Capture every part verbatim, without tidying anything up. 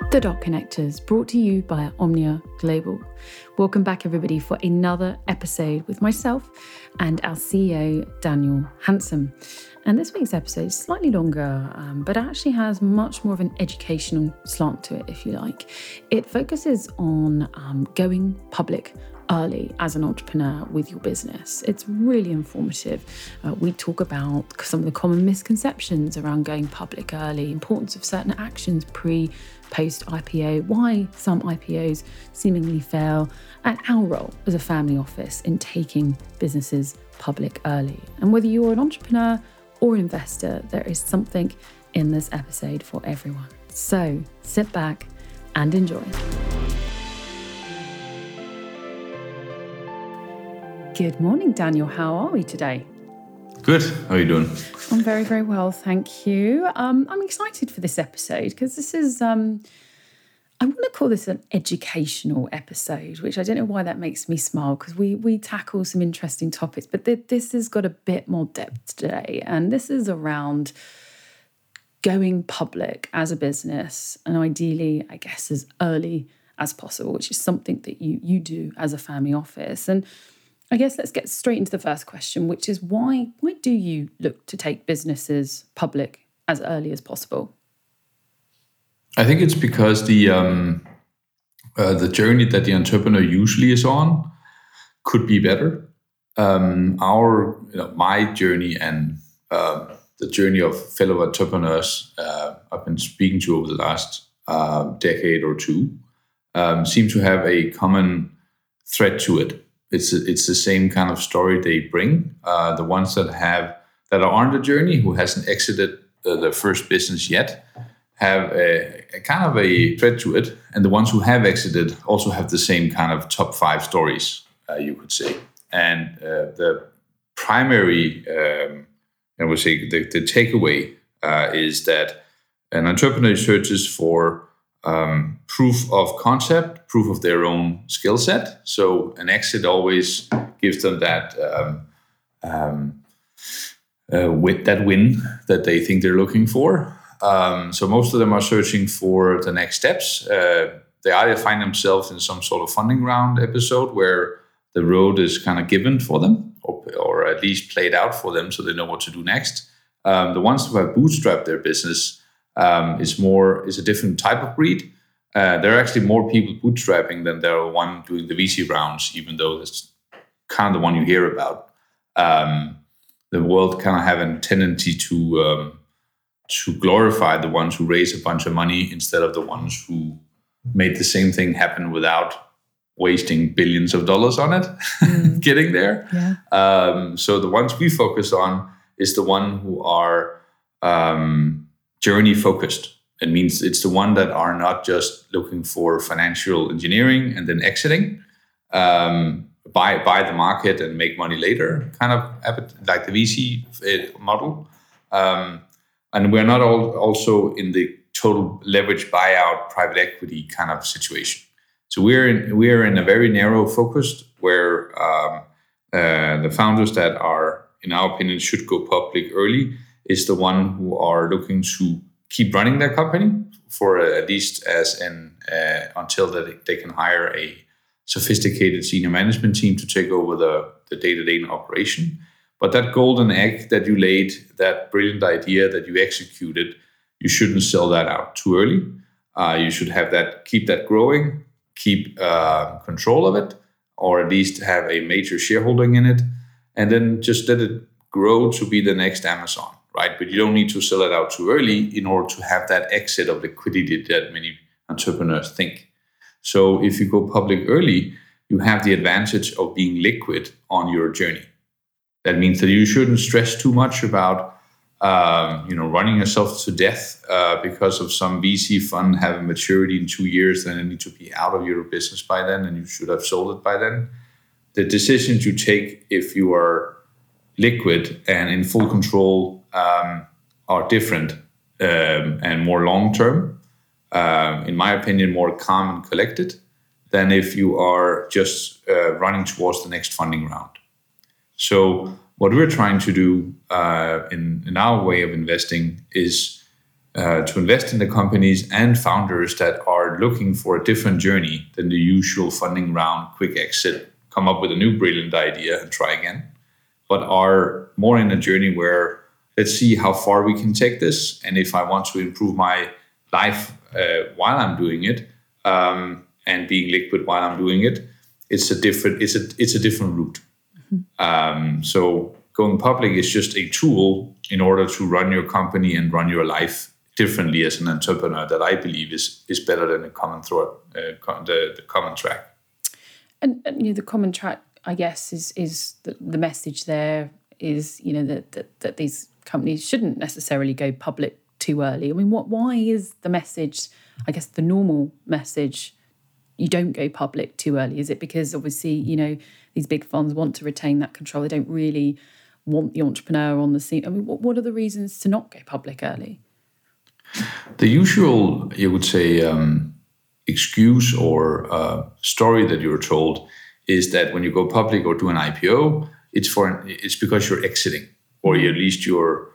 The Dot Connectors, brought to you by Omnia Global. Welcome back, everybody, for another episode with myself and our C E O, Daniel Handsome. And this week's episode is slightly longer, um, but actually has much more of an educational slant to it, if you like. It focuses on um, going public early as an entrepreneur with your business. It's really informative. Uh, we talk about some of the common misconceptions around going public early, importance of certain actions pre, post I P O, why some I P Os seemingly fail, and our role as a family office in taking businesses public early. And whether you're an entrepreneur or an investor, there is something in this episode for everyone. So sit back and enjoy. Good morning, Daniel. How are we today? Good. How are you doing? I'm very, very well, thank you. Um, I'm excited for this episode because this is, um, I want to call this an educational episode, which I don't know why that makes me smile because we we tackle some interesting topics, but th- this has got a bit more depth today. And this is around going public as a business and ideally, I guess, as early as possible, which is something that you you do as a family office. And I guess let's get straight into the first question, which is why why do you look to take businesses public as early as possible? I think it's because the um, uh, the journey that the entrepreneur usually is on could be better. Um, our you know, my journey and uh, the journey of fellow entrepreneurs uh, I've been speaking to over the last uh, decade or two um, seem to have a common thread to it. It's it's the same kind of story they bring. Uh, the ones that have that are on the journey, who hasn't exited uh, their first business yet, have a, a kind of a thread to it, and the ones who have exited also have the same kind of top five stories, uh, you could say. And uh, the primary, um, I would say, the, the takeaway uh, is that an entrepreneur searches for Um, proof of concept, proof of their own skill set. So an exit always gives them that um, um, uh, with that win that they think they're looking for. Um, so most of them are searching for the next steps. Uh, they either find themselves in some sort of funding round episode where the road is kind of given for them, or, or at least played out for them, so they know what to do next. Um, the ones who have bootstrapped their business Um, is more is a different type of breed. Uh, there are actually more people bootstrapping than there are one doing the V C rounds, even though it's kind of the one you hear about. Um, the world kind of have a tendency to um, to glorify the ones who raise a bunch of money instead of the ones who made the same thing happen without wasting billions of dollars on it, mm. getting there. Yeah. Um, so the ones we focus on is the one who are um, journey focused. It means it's the one that are not just looking for financial engineering and then exiting, um, buy buy the market and make money later, kind of like the V C model. Um, and we're not all also in the total leverage buyout private equity kind of situation. So we're in we're in a very narrow focused where um, uh, the founders that are, in our opinion, should go public early is the one who are looking to keep running their company for uh, at least as an uh, until that they can hire a sophisticated senior management team to take over the, the day-to-day operation. But that golden egg that you laid, that brilliant idea that you executed, you shouldn't sell that out too early. Uh, you should have that, keep that growing, keep uh, control of it, or at least have a major shareholding in it, and then just let it grow to be the next Amazon. Right, but you don't need to sell it out too early in order to have that exit of liquidity that many entrepreneurs think. So if you go public early, you have the advantage of being liquid on your journey. That means that you shouldn't stress too much about, um, you know, running yourself to death uh, because of some V C fund having maturity in two years, then you need to be out of your business by then, and you should have sold it by then. The decisions you take if you are liquid and in full control Um, are different um, and more long-term, um, in my opinion, more calm and collected than if you are just uh, running towards the next funding round. So what we're trying to do uh, in, in our way of investing is uh, to invest in the companies and founders that are looking for a different journey than the usual funding round, quick exit, come up with a new brilliant idea and try again, but are more in a journey where let's see how far we can take this. And if I want to improve my life uh, while I'm doing it, um, and being liquid while I'm doing it, it's a different, it's a, it's a different route. Mm-hmm. Um, so going public is just a tool in order to run your company and run your life differently as an entrepreneur that I believe is is better than the common thread, uh, the, the common track. And, and you know, the common track, I guess, is is the, the message there is, you know, that, that that these companies shouldn't necessarily go public too early. I mean, what why is the message, I guess, the normal message, you don't go public too early? Is it because obviously, you know, these big funds want to retain that control? They don't really want the entrepreneur on the scene. I mean, what, what are the reasons to not go public early? The usual, you would say, um, excuse or uh, story that you're told is that when you go public or do an I P O, it's for it's because you're exiting, or at least you're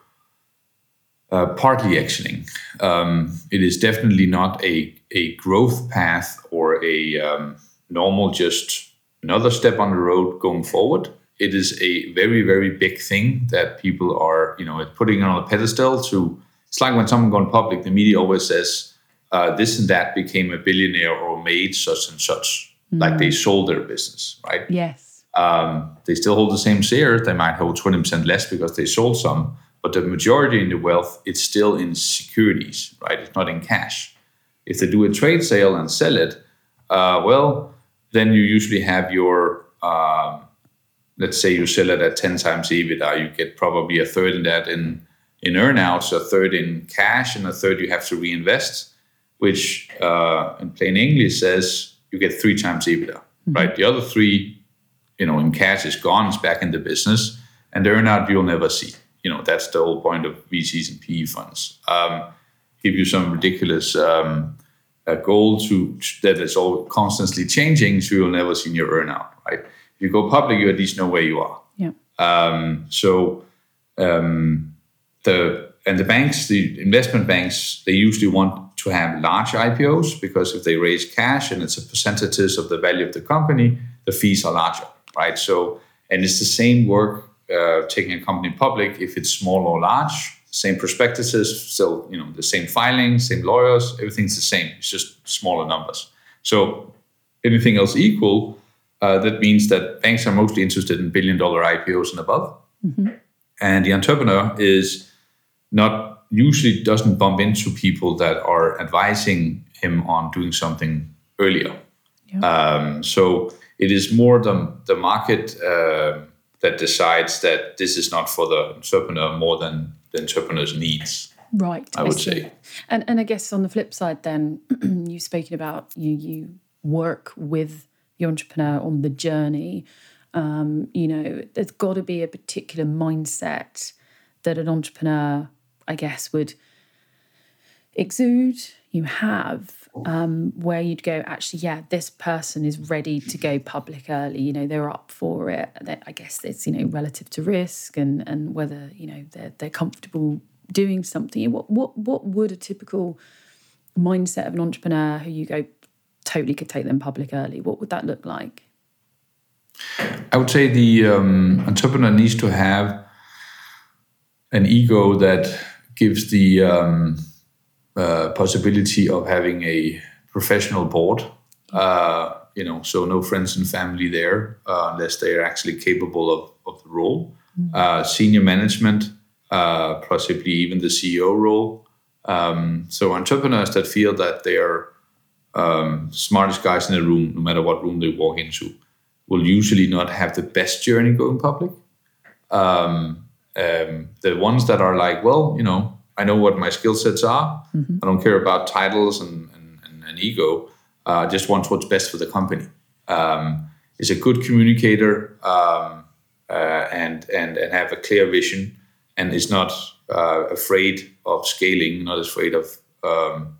uh, partly exiting. Um, it is definitely not a a growth path or a um, normal just another step on the road going forward. It is a very, very big thing that people are, you know, putting on a pedestal to. It's like when someone goes public, the media always says uh, this and that became a billionaire or made such and such, mm. like they sold their business, right? Yes. Um, they still hold the same shares. They might hold twenty percent less because they sold some, but the majority in the wealth, it's still in securities, right? It's not in cash. If they do a trade sale and sell it, uh, well, then you usually have your, um, let's say you sell it at ten times EBITDA, you get probably a third in that in in earnouts, a third in cash, and a third you have to reinvest, which uh, in plain English says you get three times EBITDA, mm-hmm. right? The other three, you know, in cash is gone, it's back in the business, and the earnout you'll never see. You know, that's the whole point of V Cs and P E funds. Um, give you some ridiculous um, uh, goal to that is all constantly changing, so you'll never see your earnout, right? If you go public, you at least know where you are. Yeah. Um, so. Um, The and the banks, the investment banks, they usually want to have large I P Os because if they raise cash and it's a percentage of the value of the company, the fees are larger, right? So, and it's the same work uh, taking a company public if it's small or large, same prospectuses, still, you know, the same filing, same lawyers, everything's the same. It's just smaller numbers. So, anything else equal, uh, that means that banks are mostly interested in billion dollar I P Os and above, mm-hmm. and the entrepreneur is. Not usually doesn't bump into people that are advising him on doing something earlier. Yeah. Um, so it is more the, the market uh, that decides that this is not for the entrepreneur more than the entrepreneur's needs. Right, I, I would see. say. And and I guess on the flip side then, you've spoken about you you work with the entrepreneur on the journey. Um, you know, there's got to be a particular mindset that an entrepreneur, I guess, would exude, you have, um, where you'd go, actually, yeah, this person is ready to go public early. You know, they're up for it. I guess it's, you know, relative to risk and, and whether, you know, they're, they're comfortable doing something. What, what, what would a typical mindset of an entrepreneur who you go totally could take them public early, what would that look like? I would say the um, entrepreneur needs to have an ego that gives the um, uh, possibility of having a professional board, uh, you know, so no friends and family there uh, unless they are actually capable of, of the role. Mm-hmm. Uh, senior management, uh, possibly even the C E O role. Um, so entrepreneurs that feel that they are um, smartest guys in the room, no matter what room they walk into, will usually not have the best journey going public. Um, Um, the ones that are like, well, you know, I know what my skill sets are. Mm-hmm. I don't care about titles and, and, and, and ego. I uh, just want what's best for the company. Um, is a good communicator um, uh, and, and, and have a clear vision and is not uh, afraid of scaling, not afraid of, um,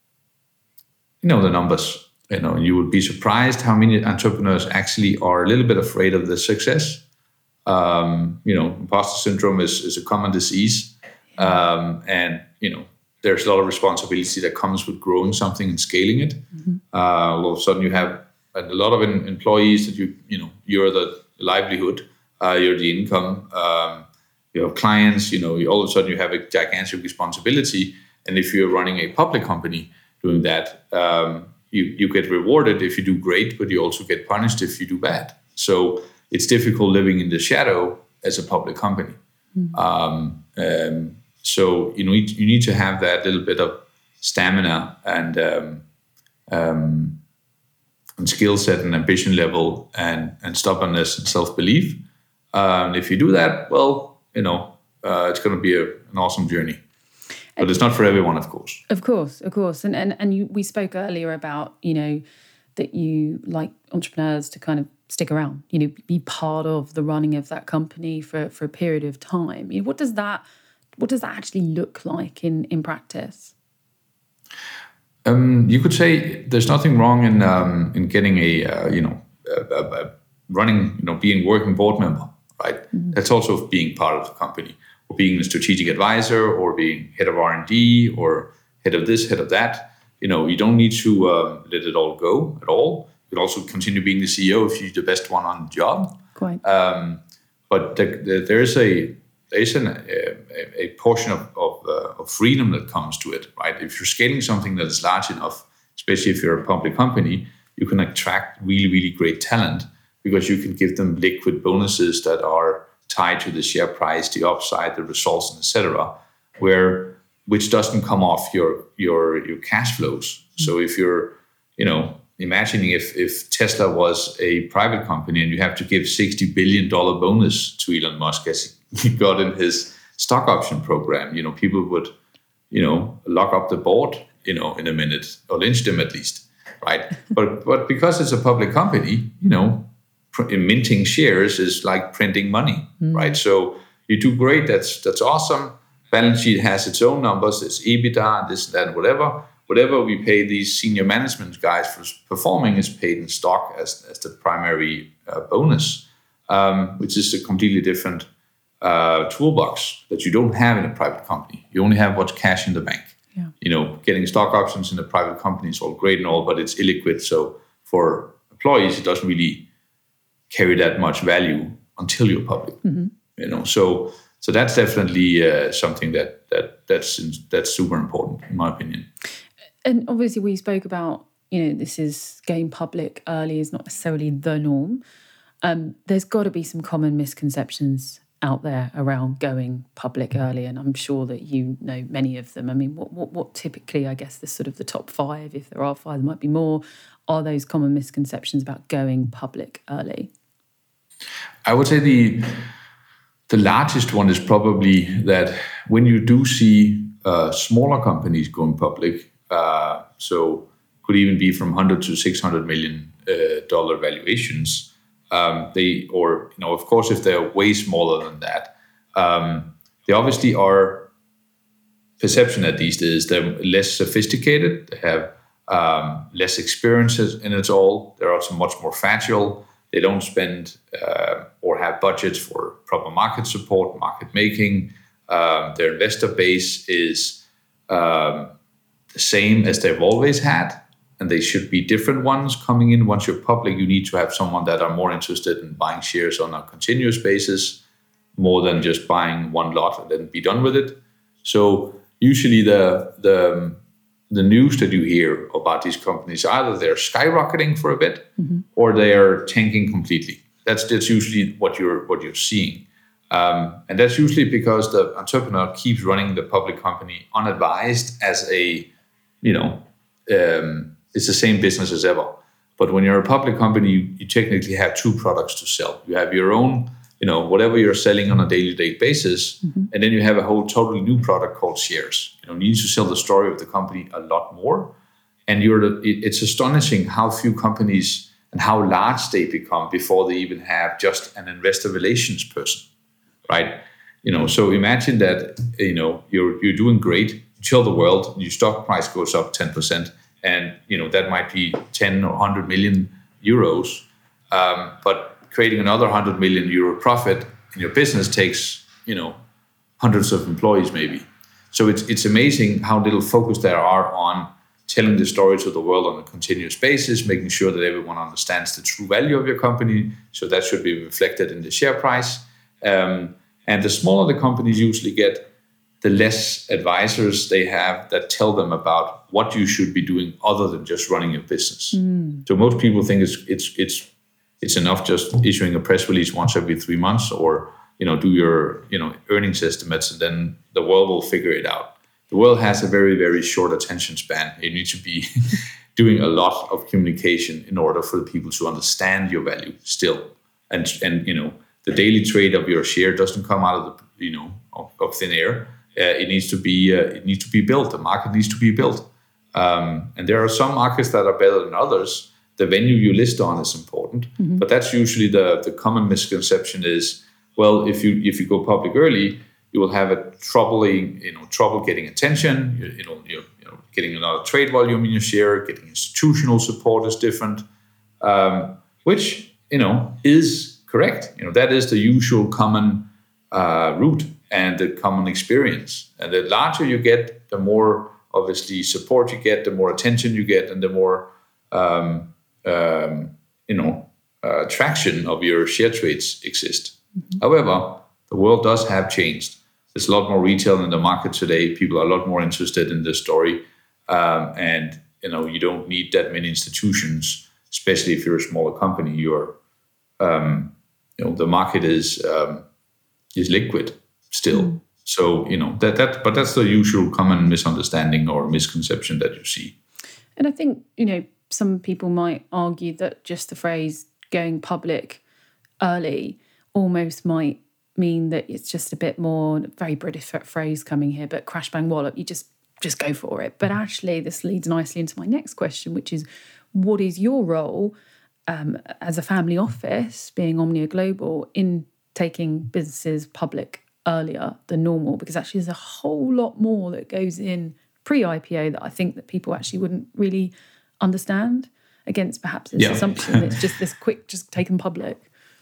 you know, the numbers. You know, you would be surprised how many entrepreneurs actually are a little bit afraid of the success. Um, you know, imposter syndrome is, is a common disease. Um, and, you know, there's a lot of responsibility that comes with growing something and scaling it. Mm-hmm. Uh, all of a sudden, you have a lot of in, employees that you you know you're the livelihood, uh, you're the income. Um, you have clients. You know, you, all of a sudden you have a gigantic responsibility. And if you're running a public company doing that, um, you you get rewarded if you do great, but you also get punished if you do bad. So it's difficult living in the shadow as a public company. Mm-hmm. Um, um, so you know you need to have that little bit of stamina and um, um, and skill set and ambition level and and stubbornness and self belief. Um, if you do that, well, you know uh, it's going to be a, an awesome journey. But it's not for everyone, of course. Of course, of course. And and and you, we spoke earlier about, you know, that you like entrepreneurs to kind of stick around, you know, be part of the running of that company for, for a period of time. You know, what does that what does that actually look like in, in practice? Um, you could say there's nothing wrong in um, in getting a uh, you know a, a, a running you know being working board member, right? Mm-hmm. That's also being part of the company. Or being a strategic advisor, or being head of R and D, or head of this, head of that. You know, you don't need to uh, let it all go at all. You can also continue being the C E O if you're the best one on the job. Quite. Um, but the, the, there is a there is an, a, a portion of of, uh, of freedom that comes to it, right? If you're scaling something that is large enough, especially if you're a public company, you can attract really, really great talent because you can give them liquid bonuses that are tied to the share price, the upside, the results, and et cetera, where which doesn't come off your your your cash flows. Mm-hmm. So if you're, you know, imagining if if Tesla was a private company and you have to give sixty billion dollars bonus to Elon Musk as he got in his stock option program, you know, people would, you know, lock up the board, you know, in a minute or lynch them at least, right? but but because it's a public company, you know, minting shares is like printing money, mm. right? So you do great. That's that's awesome. Balance sheet has its own numbers. It's EBITDA, this, that, whatever. Whatever we pay these senior management guys for performing is paid in stock as, as the primary uh, bonus, um, which is a completely different uh, toolbox that you don't have in a private company. You only have what's cash in the bank. Yeah. You know, getting stock options in a private company is all great and all, but it's illiquid. So for employees, it doesn't really carry that much value until you're public, mm-hmm. you know. So, so that's definitely uh, something that that that's that's super important, in my opinion. And obviously, we spoke about, you know, this is going public early is not necessarily the norm. Um, there's got to be some common misconceptions out there around going public early, and I'm sure that you know many of them. I mean, what what, what typically, I guess, the sort of the top five, if there are five, there might be more, are those common misconceptions about going public early? I would say the the largest one is probably that when you do see uh, smaller companies going public, uh, so could even be from one hundred to six hundred million uh, dollar valuations. Um, they, or you know, of course, if they're way smaller than that, um, they obviously are. Perception at least is they're less sophisticated. They have um, less experiences in it all. They're also much more fragile. They don't spend uh, or have budgets for proper market support, market making. Um, their investor base is um, the same as they've always had, and they should be different ones coming in. Once you're public, you need to have someone that are more interested in buying shares on a continuous basis, more than just buying one lot and then be done with it. So usually the the the news that you hear about these companies, either they're skyrocketing for a bit, mm-hmm. or they are tanking completely. That's that's usually what you're what you're seeing, um, and that's usually because the entrepreneur keeps running the public company unadvised as a, you know, um, it's the same business as ever. But when you're a public company, you, you technically have two products to sell. You have your own, you know, whatever you're selling on a day-to-day basis, mm-hmm. and then you have a whole totally new product called shares. You know, you need to sell the story of the company a lot more. And you're the, it, it's astonishing how few companies and how large they become before they even have just an investor relations person, right? You know, so imagine that, you know, you're you're doing great, you tell the world, your stock price goes up ten percent, and, you know, that might be ten or one hundred million euros, um, but creating another one hundred million euro profit in your business takes, you know, hundreds of employees maybe. So it's it's amazing how little focus there are on telling the story to the world on a continuous basis, making sure that everyone understands the true value of your company. So that should be reflected in the share price. Um, and the smaller the companies usually get, the less advisors they have that tell them about what you should be doing other than just running your business. Mm. So most people think it's it's it's it's enough just issuing a press release once every three months, or you know do your you know earnings estimates, and then the world will figure it out. The world has a very, very short attention span. You need to be doing a lot of communication in order for the people to understand your value still. And, and you know, the daily trade of your share doesn't come out of the, you know, of, of thin air. Uh, it needs to be, uh, it needs to be built. The market needs to be built. Um, and there are some markets that are better than others. The venue you list on is important, mm-hmm. but that's usually the, the common misconception is, well, if you, if you go public early, you will have a troubling, you know, trouble getting attention. You, you know, you're, you know, getting a lot of trade volume in your share. Getting institutional support is different, um, which you know is correct. You know, that is the usual common uh, route and the common experience. And the larger you get, the more obviously support you get, the more attention you get, and the more um, um, you know uh, traction of your share trades exist. Mm-hmm. However, the world does have changed. There's a lot more retail in the market today. People are a lot more interested in the story. Um, and, you know, you don't need that many institutions, especially if you're a smaller company. You're, um, you know, the market is um, is liquid still. Mm. So, you know, that that, but that's the usual common misunderstanding or misconception that you see. And I think, you know, some people might argue that just the phrase going public early almost might mean that it's just a bit more, very British phrase coming here, but crash bang wallop, you just just go for it. But actually this leads nicely into my next question, which is, what is your role um, as a family office, being Omnia Global, in taking businesses public earlier than normal? Because actually there's a whole lot more that goes in pre-I P O that I think that people actually wouldn't really understand, against perhaps this yeah. assumption it's just this quick, just taken public.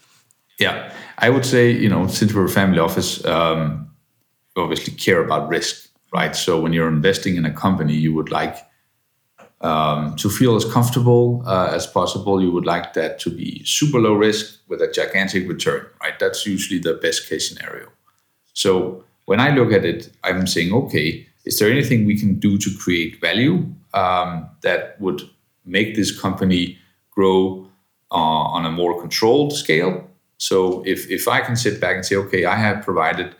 Yeah, I would say, you know, since we're a family office, um, we obviously care about risk, right? So when you're investing in a company, you would like um, to feel as comfortable uh, as possible. You would like that to be super low risk with a gigantic return, right? That's usually the best case scenario. So when I look at it, I'm saying, okay, is there anything we can do to create value um, that would make this company grow uh, on a more controlled scale? So if, if I can sit back and say, okay, I have provided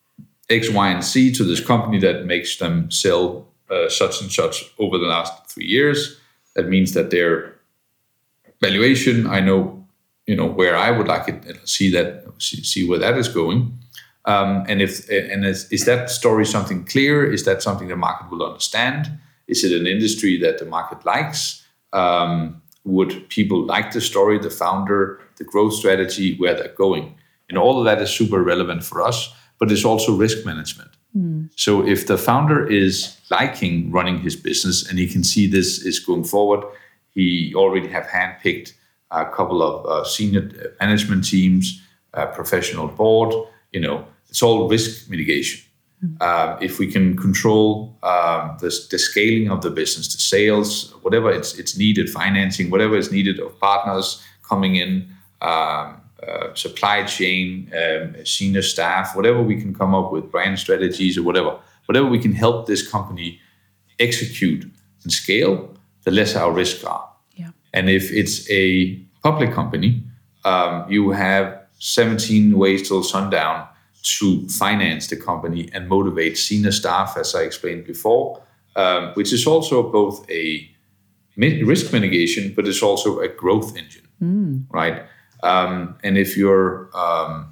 X, Y, and Z to this company that makes them sell uh, such and such over the last three years, that means that their valuation, I know, you know, where I would like it, see that, see, see where that is going. Um, and if and is, is that story something clear? Is that something the market will understand? Is it an industry that the market likes? Um, would people like the story, the founder, the growth strategy, where they're going? And all of that is super relevant for us, but it's also risk management. Mm. So if the founder is liking running his business and he can see this is going forward, he already have handpicked a couple of uh, senior management teams, a professional board, you know, it's all risk mitigation. Mm. Uh, if we can control um, the, the scaling of the business, the sales, whatever it's it's needed, financing, whatever is needed of partners coming in, um, uh, supply chain, um, senior staff, whatever we can come up with, brand strategies or whatever, whatever we can help this company execute and scale, the less our risks are. Yeah. And if it's a public company, um, you have seventeen ways till sundown to finance the company and motivate senior staff, as I explained before, um, which is also both a risk mitigation, but it's also a growth engine, mm. right? Um, and if you're, um,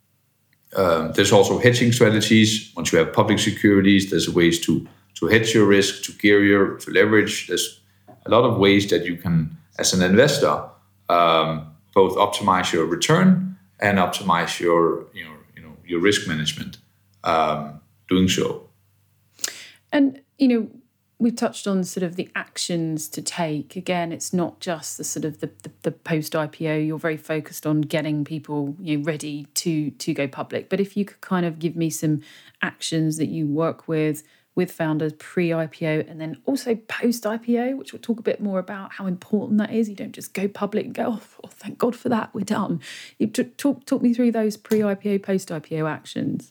uh, there's also hedging strategies. Once you have public securities, there's ways to to hedge your risk, to gear your, to leverage. There's a lot of ways that you can, as an investor, um, both optimize your return and optimize your, you know, your risk management, um, doing so. And, you know, we've touched on sort of the actions to take. Again, it's not just the sort of the, the, the post-I P O. You're very focused on getting people, you know, ready to to go public. But if you could kind of give me some actions that you work with with founders pre-I P O and then also post-I P O, which we'll talk a bit more about how important that is. You don't just go public and go, oh, thank God for that, we're done. You t- talk, talk me through those pre-I P O, post-I P O actions.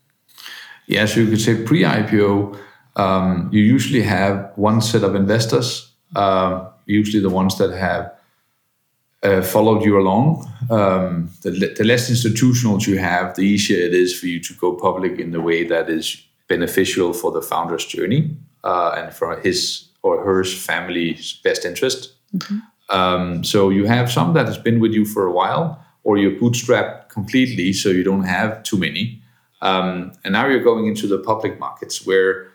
Yeah, so you could say pre-I P O, um, you usually have one set of investors, uh, usually the ones that have uh, followed you along. Um, the, the less institutional you have, the easier it is for you to go public in the way that is beneficial for the founder's journey uh, and for his or her family's best interest. Mm-hmm. Um, so you have some that has been with you for a while, or you're bootstrapped completely, so you don't have too many. Um, and now you're going into the public markets where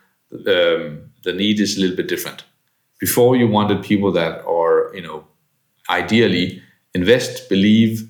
um, the need is a little bit different. Before, you wanted people that are, you know, ideally invest, believe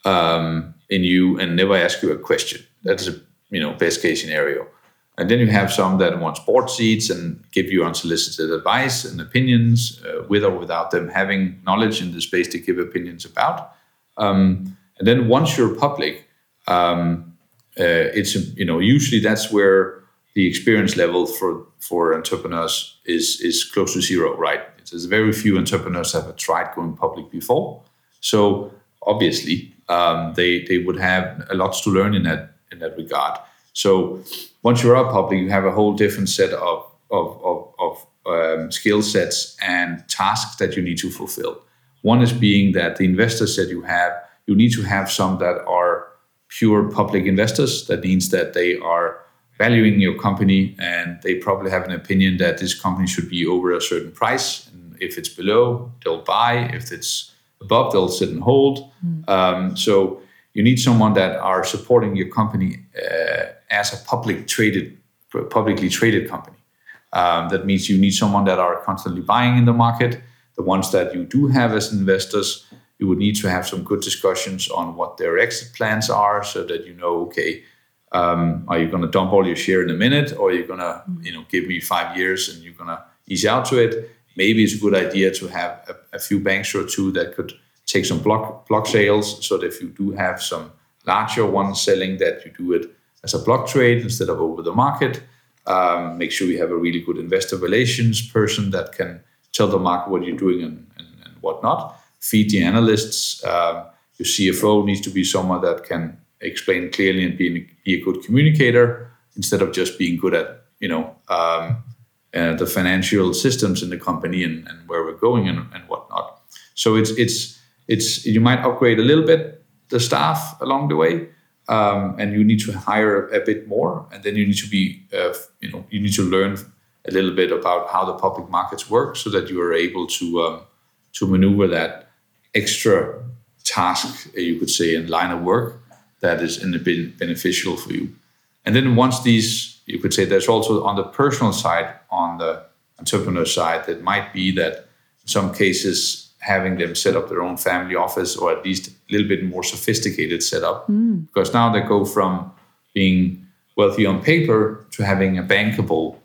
um, in you, and never ask you a question. That's a, you know, best case scenario. And then you have some that want board seats and give you unsolicited advice and opinions, uh, with or without them having knowledge in the space to give opinions about. Um, and then once you're public, um, uh, it's, you know, usually that's where the experience level for, for entrepreneurs is, is close to zero, right? There's very few entrepreneurs that have tried going public before. So obviously, um, they, they would have a lot to learn in that, in that regard. So once you're out public, you have a whole different set of of of, of um, skill sets and tasks that you need to fulfill. One is being that the investors that you have, you need to have some that are pure public investors. That means that they are valuing your company and they probably have an opinion that this company should be over a certain price. And if it's below, they'll buy. If it's above, they'll sit and hold. Mm. Um, so you need someone that are supporting your company uh, as a public traded, publicly traded company. Um, that means you need someone that are constantly buying in the market. The ones that you do have as investors, you would need to have some good discussions on what their exit plans are, so that you know, okay, um, are you going to dump all your share in a minute, or are you going to, you know, give me five years and you're going to ease out to it? Maybe it's a good idea to have a, a few banks or two that could take some block block sales, so that if you do have some larger ones selling, that you do it as a block trade instead of over the market. Um, make sure you have a really good investor relations person that can tell the market what you're doing and, and, and whatnot. Feed the analysts. Um, your C F O needs to be someone that can explain clearly and be, be a good communicator, instead of just being good at, you know, um, uh, the financial systems in the company and, and where we're going and, and whatnot. So it's it's It's you might upgrade a little bit the staff along the way, um, and you need to hire a bit more, and then you need to be, uh, you know, you need to learn a little bit about how the public markets work, so that you are able to um, to maneuver that extra task, you could say, in line of work that is in a bit beneficial for you. And then once these, you could say, there's also on the personal side, on the entrepreneur side, that might be that in some cases, having them set up their own family office, or at least a little bit more sophisticated setup. Mm. Because now they go from being wealthy on paper to having a bankable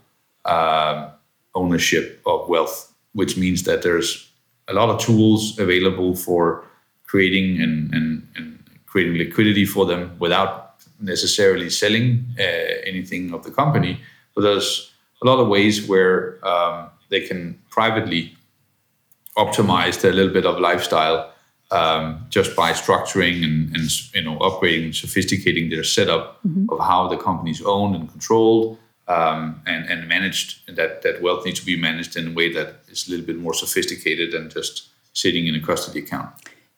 uh, ownership of wealth, which means that there's a lot of tools available for creating and, and, and creating liquidity for them without necessarily selling uh, anything of the company. But there's a lot of ways where um, they can privately optimized a little bit of lifestyle um, just by structuring and, and you know upgrading and sophisticating their setup mm-hmm. of how the company is owned and controlled um, and, and managed. And that, that wealth needs to be managed in a way that is a little bit more sophisticated than just sitting in a custody account.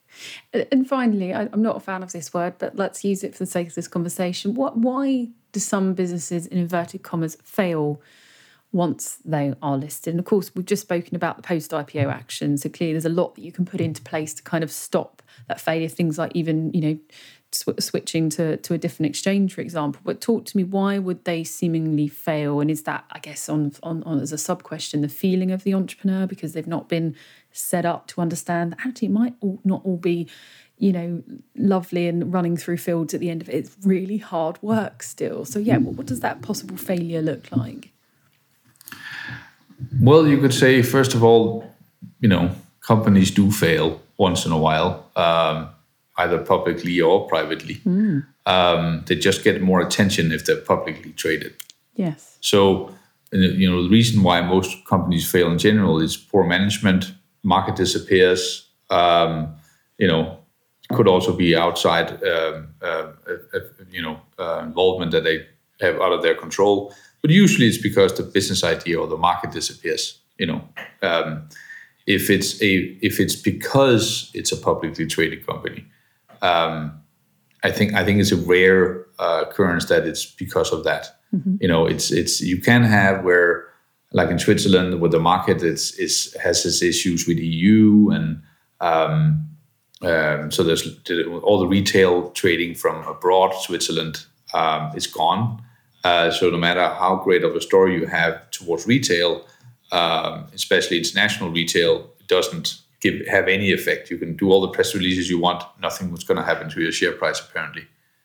And finally, I'm not a fan of this word, but let's use it for the sake of this conversation. What, why do some businesses, in inverted commas, fail once they are listed? And of course, we've just spoken about the post-I P O action. So clearly there's a lot that you can put into place to kind of stop that failure. Things like even, you know, sw- switching to, to a different exchange, for example. But talk to me, why would they seemingly fail? And is that, I guess, on, on, on as a sub-question, the feeling of the entrepreneur, because they've not been set up to understand that actually it might all, not all be, you know, lovely and running through fields at the end of it. It's really hard work still. So yeah, what, what does that possible failure look like? Well, you could say, first of all, you know, companies do fail once in a while, um, either publicly or privately. Mm. Um, they just get more attention if they're publicly traded. Yes. So, you know, the reason why most companies fail in general is poor management, market disappears, um, you know, could also be outside, um, uh, uh, you know, uh, involvement that they have out of their control. But usually it's because the business idea or the market disappears. You know, um, if it's a if it's because it's a publicly traded company, um, I think I think it's a rare uh, occurrence that it's because of that. Mm-hmm. You know, it's it's you can have where, like in Switzerland, where the market is is has its issues with E U and um, um, so there's all the retail trading from abroad. Switzerland um, is gone. Uh, so no matter how great of a story you have towards retail, um, especially international retail, it doesn't give have any effect. You can do all the press releases you want, nothing was going to happen to your share price apparently.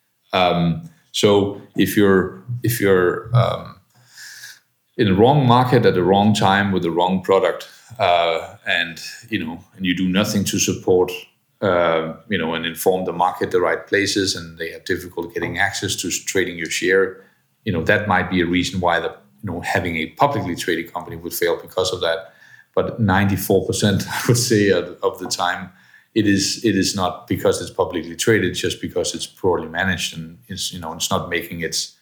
Um, so if you're if you're um, in the wrong market at the wrong time with the wrong product, uh, and you know, and you do nothing to support, uh, you know, and inform the market the right places, and they have difficulty getting access to trading your share. You know, that might be a reason why the you know having a publicly traded company would fail because of that. But ninety-four percent, I would say, of, of the time, it is it is not because it's publicly traded, just because it's poorly managed and it's you know it's not making its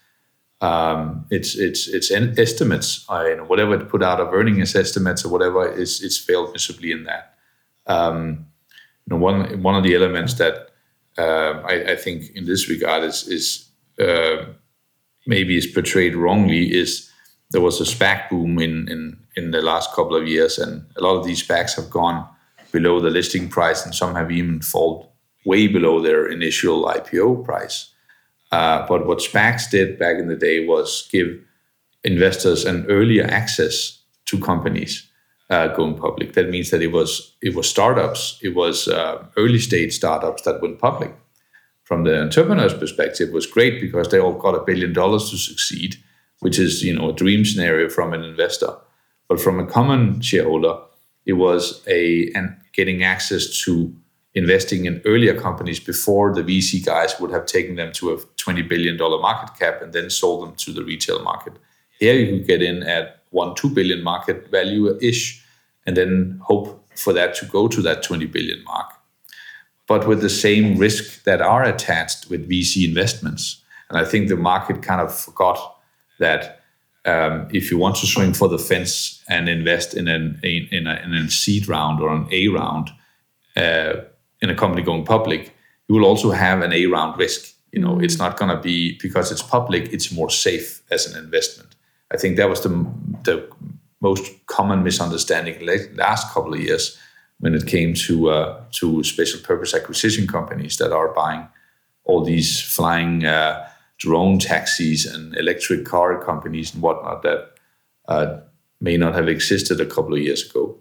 um, its its its estimates. Uh, you know, whatever it put out of earnings estimates or whatever is it's failed miserably in that. Um, you know, one one of the elements that uh, I, I think in this regard is is uh, maybe is portrayed wrongly is there was a SPAC boom in, in, in the last couple of years, and a lot of these SPACs have gone below the listing price, and some have even fallen way below their initial I P O price. Uh, but what SPACs did back in the day was give investors an earlier access to companies uh, going public. That means that it was it was startups, it was uh, early stage startups that went public. From the entrepreneur's perspective, it was great because they all got a billion dollars to succeed, which is, you know, a dream scenario from an investor. But from a common shareholder, it was a and getting access to investing in earlier companies before the V C guys would have taken them to a twenty billion dollars market cap and then sold them to the retail market. Here you could get in at one, two billion market value-ish and then hope for that to go to that twenty billion mark. But with the same risk that are attached with V C investments. And I think the market kind of forgot that um, if you want to swing for the fence and invest in, an, in, a, in a seed round or an A round uh, in a company going public, you will also have an A round risk. You know, mm-hmm. It's not going to be, because it's public, it's more safe as an investment. I think that was the, the most common misunderstanding late, last couple of years when it came to uh, to special purpose acquisition companies that are buying all these flying uh, drone taxis and electric car companies and whatnot that uh, may not have existed a couple of years ago.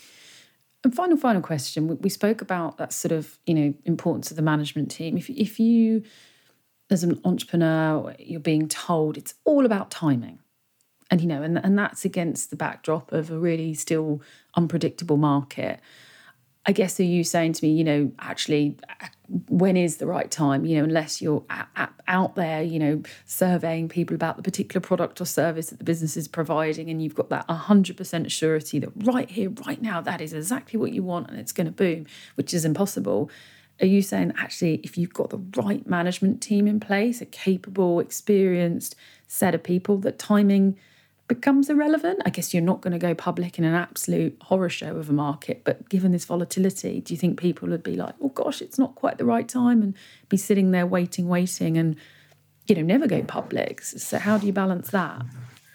And final, final question. We spoke about that sort of, you know, importance of the management team. If if you, as an entrepreneur, you're being told it's all about timing, and you know, and and that's against the backdrop of a really still unpredictable market. I guess, are you saying to me, you know, actually, when is the right time? You know, unless you're out there, you know, surveying people about the particular product or service that the business is providing, and you've got that one hundred percent surety that right here, right now, that is exactly what you want and it's going to boom, which is impossible. Are you saying, actually, if you've got the right management team in place, a capable, experienced set of people, that timing becomes irrelevant? I guess you're not going to go public in an absolute horror show of a market, but given this volatility, do you think people would be like, oh gosh, it's not quite the right time, and be sitting there waiting, waiting and, you know, never go public? So how do you balance that?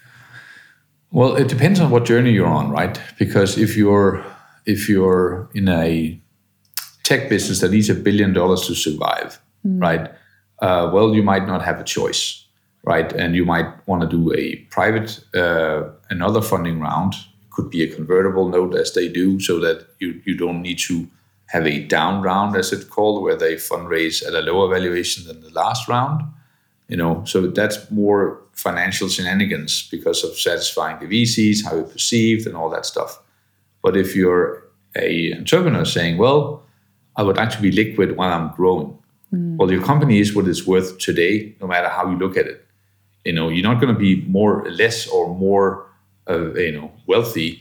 Well, it depends on what journey you're on, right? Because if you're if you're in a tech business that needs a billion dollars to survive, mm. right? Uh, well, you might not have a choice. Right, and you might want to do a private, uh, another funding round. It could be a convertible note, as they do, so that you, you don't need to have a down round, as it's called, where they fundraise at a lower valuation than the last round. You know, so that's more financial shenanigans because of satisfying the V Cs, how you're perceived, and all that stuff. But if you're a entrepreneur saying, well, I would like to be liquid while I'm growing. Mm. Well, your company is what it's worth today, no matter how you look at it. You know, you're not going to be more, less, or more, uh, you know, wealthy,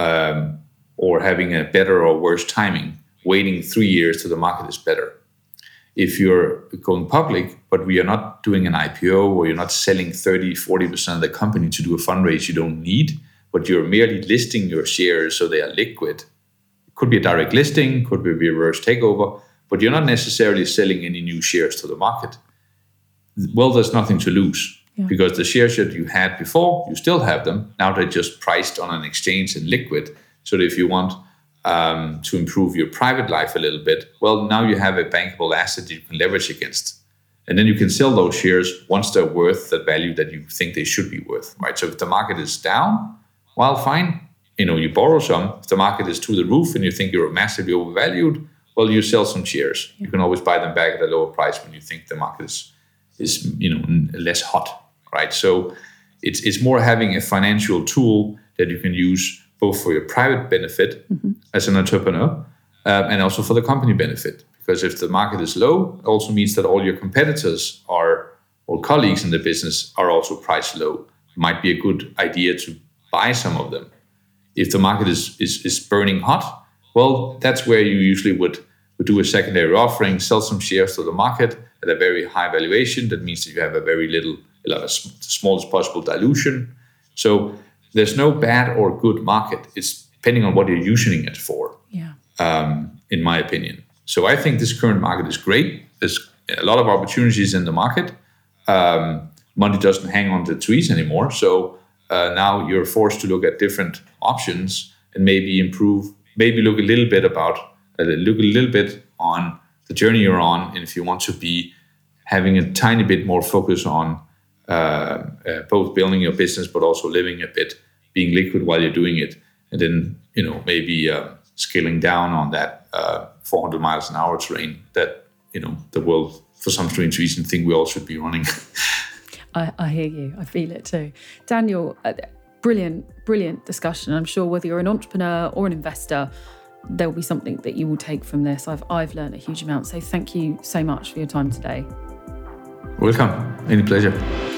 um, or having a better or worse timing, waiting three years till the market is better. If you're going public, but we are not doing an I P O, or you're not selling thirty, forty percent of the company to do a fundraise you don't need, but you're merely listing your shares so they are liquid. It could be a direct listing, could be a reverse takeover, but you're not necessarily selling any new shares to the market. Well, there's nothing to lose, yeah. because the shares that you had before, you still have them. Now they're just priced on an exchange and liquid. So that if you want Um, to improve your private life a little bit, well, now you have a bankable asset that you can leverage against. And then you can sell those shares once they're worth the value that you think they should be worth, right? So if the market is down, well, fine. You know, you borrow some. If the market is to the roof and you think you're massively overvalued, well, you sell some shares. Yeah. You can always buy them back at a lower price when you think the market is, is you know, less hot, right? So it's it's more having a financial tool that you can use both for your private benefit mm-hmm. as an entrepreneur um, and also for the company benefit. Because if the market is low, it also means that all your competitors are, or colleagues in the business are also priced low. It might be a good idea to buy some of them. If the market is, is, is burning hot, well, that's where you usually would, would do a secondary offering, sell some shares to the market at a very high valuation. That means that you have a very little, the smallest possible dilution. So there's no bad or good market. It's depending on what you're using it for, yeah. um, in my opinion. So I think this current market is great. There's a lot of opportunities in the market. Um, money doesn't hang on the trees anymore. So uh, now you're forced to look at different options and maybe improve, maybe look a little bit about, uh, look a little bit on the journey you're on. And if you want to be having a tiny bit more focus on Uh, uh, both building your business, but also living a bit, being liquid while you're doing it, and then you know maybe uh, scaling down on that uh, four hundred miles an hour train that you know the world, for some strange reason, think we all should be running. I, I hear you. I feel it too, Daniel. Uh, brilliant, brilliant discussion. I'm sure whether you're an entrepreneur or an investor, there will be something that you will take from this. I've I've learned a huge amount. So thank you so much for your time today. Welcome. Any pleasure.